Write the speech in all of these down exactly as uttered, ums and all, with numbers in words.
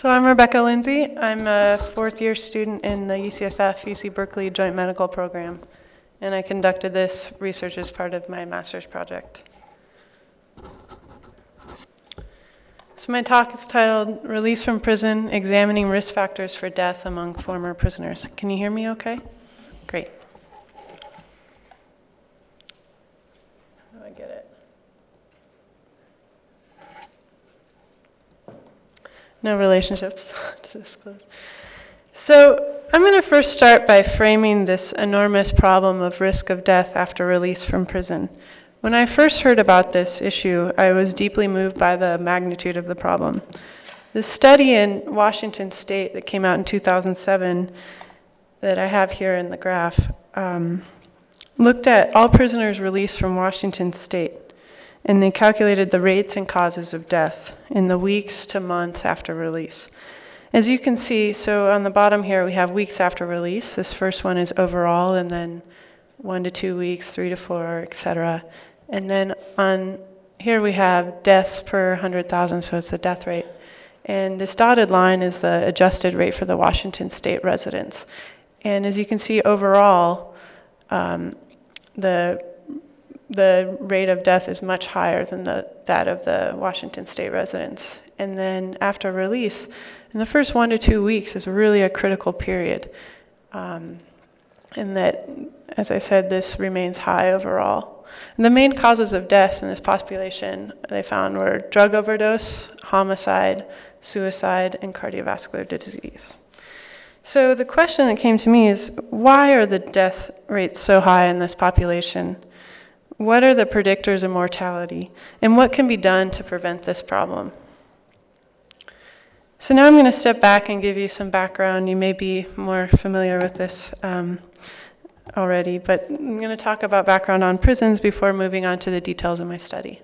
So I'm Rebecca Lindsay. I'm a fourth year student in the U C S F U C Berkeley Joint Medical Program, and I conducted this research as part of my master's project. So my talk is titled Release from Prison, Examining Risk Factors for Death Among Former Prisoners. Can you hear me okay? Great. How do I get it? No relationships to disclose. So I'm going to first start by framing this enormous problem of risk of death after release from prison. When I first heard about this issue, I was deeply moved by the magnitude of the problem. The study in Washington State that came out in two thousand seven, that I have here in the graph, um, looked at all prisoners released from Washington State, and they calculated the rates and causes of death in the weeks to months after release. As you can see, so on the bottom here we have weeks after release. This first one is overall, and then one to two weeks, three to four, et cetera. And then on here we have deaths per one hundred thousand, so it's the death rate. And this dotted line is the adjusted rate for the Washington State residents. And as you can see, overall, um, the the rate of death is much higher than the, that of the Washington State residents. And then after release, in the first one to two weeks is really a critical period. Um, and that, as I said, this remains high overall. And the main causes of death in this population they found were drug overdose, homicide, suicide, and cardiovascular disease. So the question that came to me is, why are the death rates so high in this population? What are the predictors of mortality? And what can be done to prevent this problem? So now I'm going to step back and give you some background. You may be more familiar with this um, already, but I'm going to talk about background on prisons before moving on to the details of my study.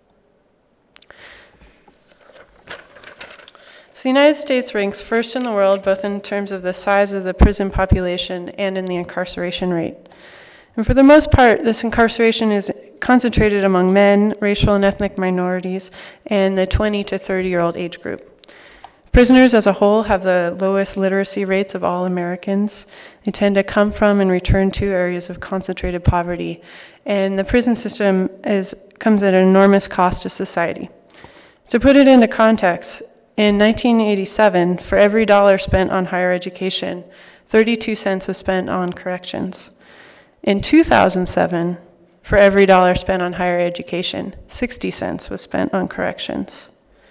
So the United States ranks first in the world, both in terms of the size of the prison population and in the incarceration rate. And for the most part, this incarceration is concentrated among men, racial and ethnic minorities, and the twenty to thirty-year-old age group. Prisoners as a whole have the lowest literacy rates of all Americans. They tend to come from and return to areas of concentrated poverty. And the prison system is, comes at an enormous cost to society. To put it into context, in nineteen eighty-seven, for every dollar spent on higher education, thirty-two cents was spent on corrections. In two thousand seven, for every dollar spent on higher education, sixty cents was spent on corrections.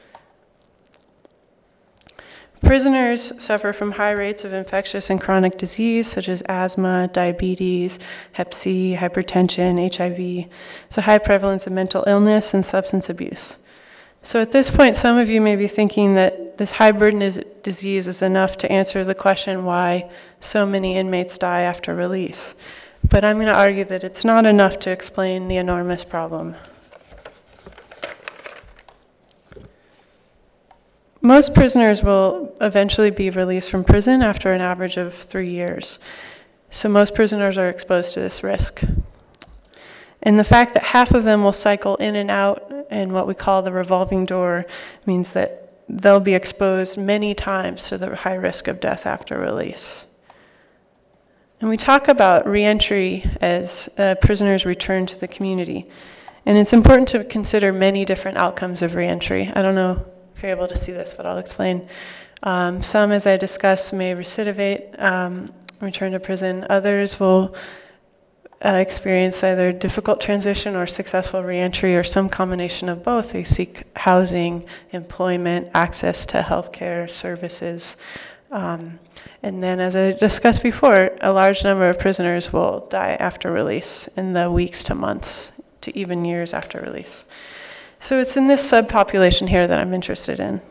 Prisoners suffer from high rates of infectious and chronic disease, such as asthma, diabetes, hep C, hypertension, H I V. It's a high prevalence of mental illness and substance abuse. So at this point, some of you may be thinking that this high burden of disease is enough to answer the question why so many inmates die after release. But I'm going to argue that it's not enough to explain the enormous problem. Most prisoners will eventually be released from prison after an average of three years. So most prisoners are exposed to this risk. And the fact that half of them will cycle in and out in what we call the revolving door means that they'll be exposed many times to the high risk of death after release. And we talk about reentry as uh, prisoners return to the community. And it's important to consider many different outcomes of reentry. I don't know if you're able to see this, but I'll explain. Um, some, as I discussed, may recidivate, um, return to prison. Others will uh, experience either difficult transition or successful reentry, or some combination of both. They seek housing, employment, access to healthcare services. Um, and then, as I discussed before, a large number of prisoners will die after release in the weeks to months to even years after release. So it's in this subpopulation here that I'm interested in.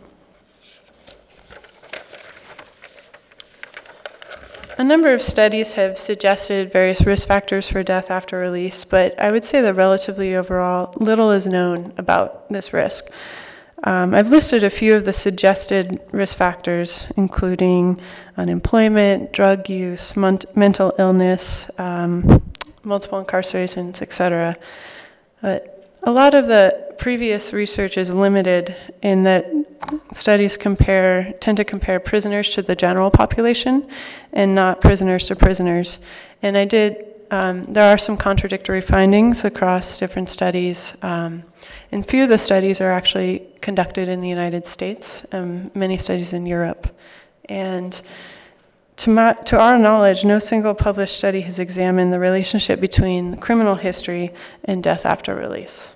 A number of studies have suggested various risk factors for death after release, but I would say that relatively overall, little is known about this risk. Um, I've listed a few of the suggested risk factors, including unemployment, drug use, mon- mental illness, um, multiple incarcerations, et cetera. But a lot of the previous research is limited in that studies compare tend to compare prisoners to the general population and not prisoners to prisoners. And I did, um, there are some contradictory findings across different studies. Um, and few of the studies are actually conducted in the United States, um, many studies in Europe. And to, my, to our knowledge, no single published study has examined the relationship between criminal history and death after release.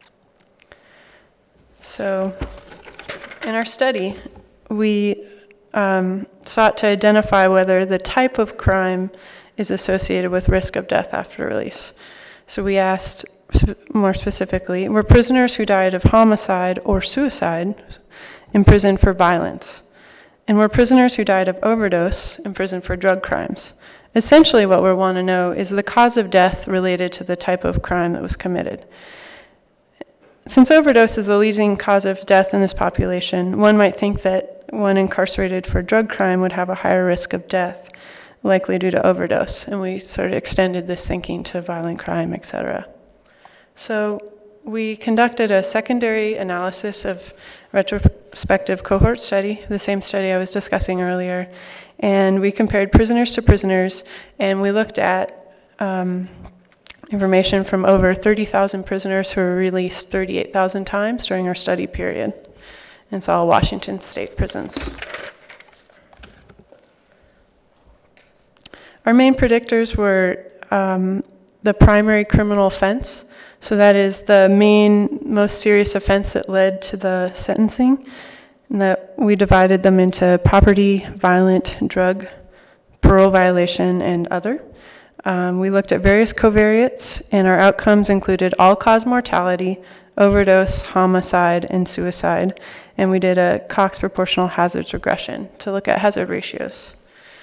So, in our study, we um, sought to identify whether the type of crime is associated with risk of death after release. So we asked more specifically, were prisoners who died of homicide or suicide imprisoned for violence? And were prisoners who died of overdose imprisoned for drug crimes? Essentially what we want to know is the cause of death related to the type of crime that was committed. Since overdose is the leading cause of death in this population, one might think that one incarcerated for drug crime would have a higher risk of death, likely due to overdose. And we sort of extended this thinking to violent crime, et cetera. So we conducted a secondary analysis of retrospective cohort study, the same study I was discussing earlier. And we compared prisoners to prisoners, and we looked at um, information from over thirty thousand prisoners who were released thirty-eight thousand times during our study period. And it's all Washington state prisons. Our main predictors were um, the primary criminal offense. So that is the main, most serious offense that led to the sentencing. And that we divided them into property, violent, drug, parole violation, and other. Um, we looked at various covariates, and our outcomes included all-cause mortality, overdose, homicide, and suicide. And we did a Cox proportional hazards regression to look at hazard ratios.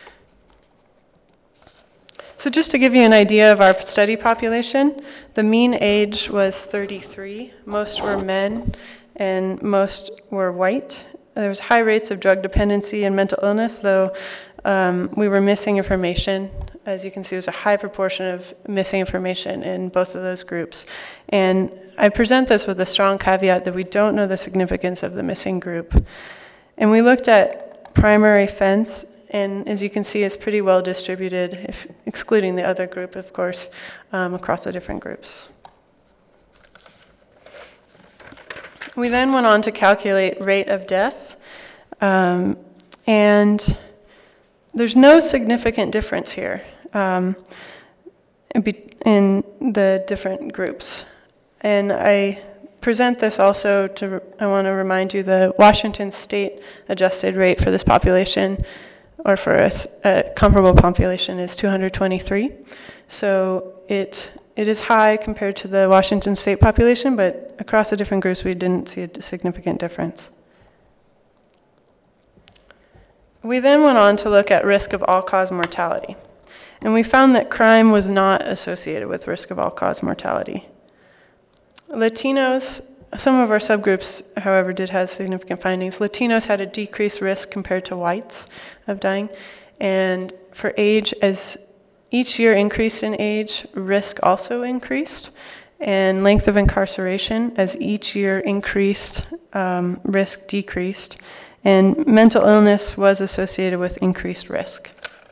So just to give you an idea of our study population, the mean age was thirty-three. Most were men, and most were white. There was high rates of drug dependency and mental illness, though um, we were missing information. As you can see, there's a high proportion of missing information in both of those groups. And I present this with a strong caveat that we don't know the significance of the missing group. And we looked at primary offense, and as you can see, it's pretty well distributed, if, excluding the other group, of course, um, across the different groups. We then went on to calculate rate of death, um, and there's no significant difference here um, in the different groups. And I present this also to, I want to remind you, the Washington state adjusted rate for this population, or for a, a comparable population, is two hundred twenty-three. So it it is high compared to the Washington state population, but across the different groups we didn't see a significant difference. We then went on to look at risk of all-cause mortality. And we found that crime was not associated with risk of all-cause mortality. Latinos, some of our subgroups, however, did have significant findings. Latinos had a decreased risk compared to whites of dying. And for age, as each year increased in age, risk also increased. And length of incarceration, as each year increased, um, risk decreased. And mental illness was associated with increased risk.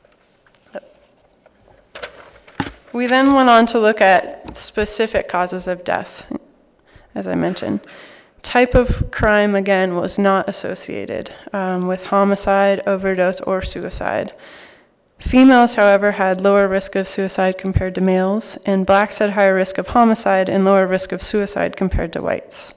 We then went on to look at specific causes of death, as I mentioned. Type of crime, again, was not associated um, with homicide, overdose, or suicide. Females, however, had lower risk of suicide compared to males, and blacks had higher risk of homicide and lower risk of suicide compared to whites.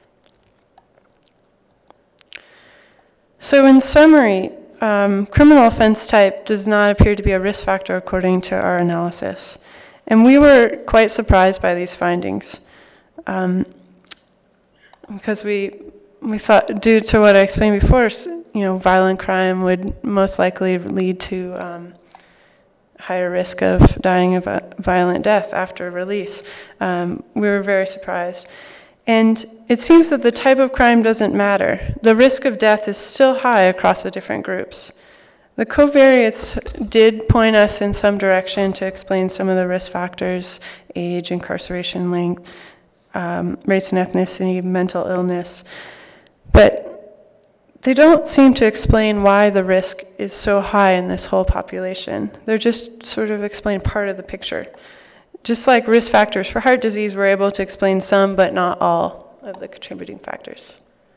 So in summary, um, criminal offense type does not appear to be a risk factor according to our analysis. And we were quite surprised by these findings. Um, because we we thought, due to what I explained before, you know, violent crime would most likely lead to um, higher risk of dying of a violent death after release. Um, we were very surprised. And it seems that the type of crime doesn't matter. The risk of death is still high across the different groups. The covariates did point us in some direction to explain some of the risk factors: age, incarceration length, um, race and ethnicity, mental illness. But they don't seem to explain why the risk is so high in this whole population. They're just sort of explain part of the picture. Just like risk factors for heart disease, we're able to explain some but not all of the contributing factors.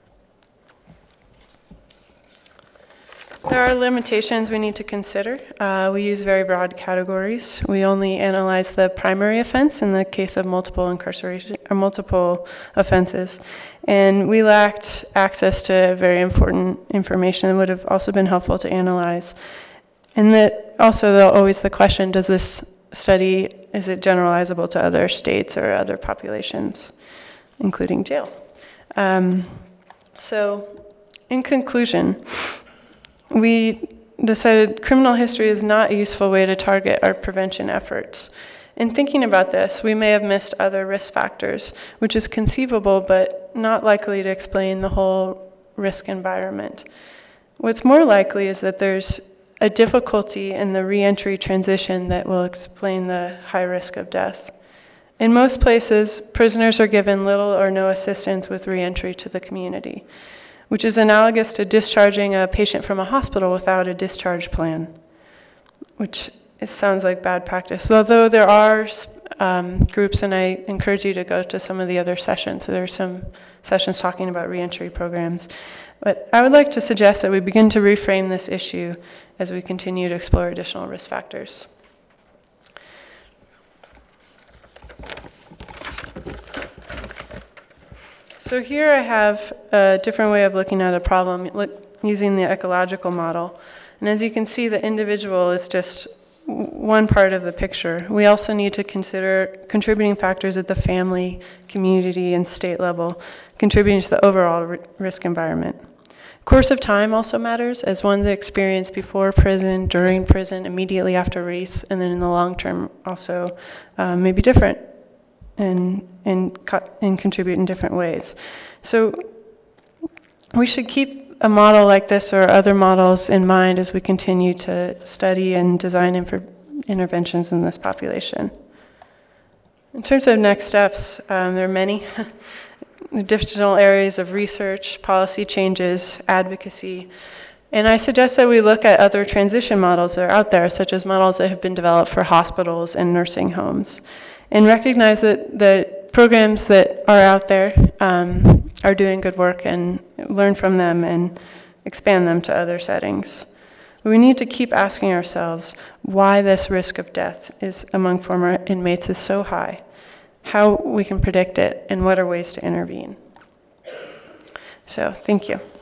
There are limitations we need to consider. Uh, we use very broad categories. We only analyze the primary offense in the case of multiple incarceration or multiple offenses. And we lacked access to very important information that would have also been helpful to analyze. And that also, though, always the question, does this study, is it generalizable to other states or other populations, including jail? Um, so, in conclusion, we decided criminal history is not a useful way to target our prevention efforts. In thinking about this, we may have missed other risk factors, which is conceivable but not likely to explain the whole risk environment. What's more likely is that there's a difficulty in the reentry transition that will explain the high risk of death. In most places, prisoners are given little or no assistance with reentry to the community, which is analogous to discharging a patient from a hospital without a discharge plan, which it sounds like bad practice. Although there are um, groups, and I encourage you to go to some of the other sessions. So there are some sessions talking about reentry programs. But I would like to suggest that we begin to reframe this issue as we continue to explore additional risk factors. So here I have a different way of looking at a problem look, using the ecological model. And as you can see, the individual is just one part of the picture. We also need to consider contributing factors at the family, community, and state level, contributing to the overall r- risk environment. Course of time also matters, as one's experience before prison, during prison, immediately after release, and then in the long term also uh, may be different and, and, co- and contribute in different ways. So we should keep a model like this or other models in mind as we continue to study and design infor- interventions in this population. In terms of next steps, um, there are many. Additional areas of research, policy changes, advocacy. And I suggest that we look at other transition models that are out there, such as models that have been developed for hospitals and nursing homes, and recognize that the programs that are out there um, are doing good work, and learn from them and expand them to other settings. We need to keep asking ourselves why this risk of death is among former inmates is so high, how we can predict it, and what are ways to intervene. So, thank you.